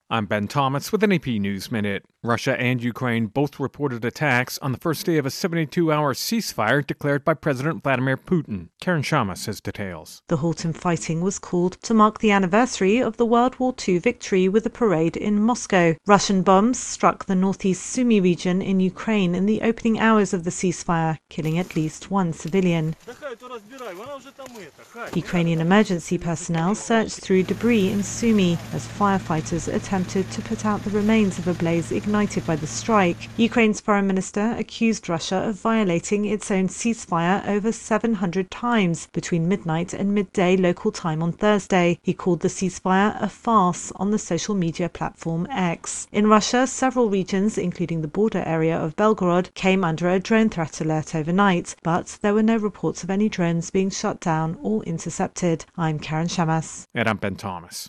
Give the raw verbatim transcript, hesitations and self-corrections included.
I'm Ben Thomas with an A P News Minute. Russia and Ukraine both reported attacks on the first day of a seventy-two hour ceasefire declared by President Vladimir Putin. Karen Shamas has details. The halt in fighting was called to mark the anniversary of the World War Two victory with a parade in Moscow. Russian bombs struck the northeast Sumy region in Ukraine in the opening hours of the ceasefire, killing at least one civilian. Ukrainian emergency personnel searched through debris in Sumy as firefighters attempted to put out the remains of a blaze ignited by the strike. Ukraine's foreign minister accused Russia of violating its own ceasefire over seven hundred times between midnight and midday local time on Thursday. He called the ceasefire a farce on the social media platform X. In Russia, several regions, including the border area of Belgorod, came under a drone threat alert overnight, but there were no reports of any drones being shot down or intercepted. I'm Karen Shamas. And I'm Ben Thomas.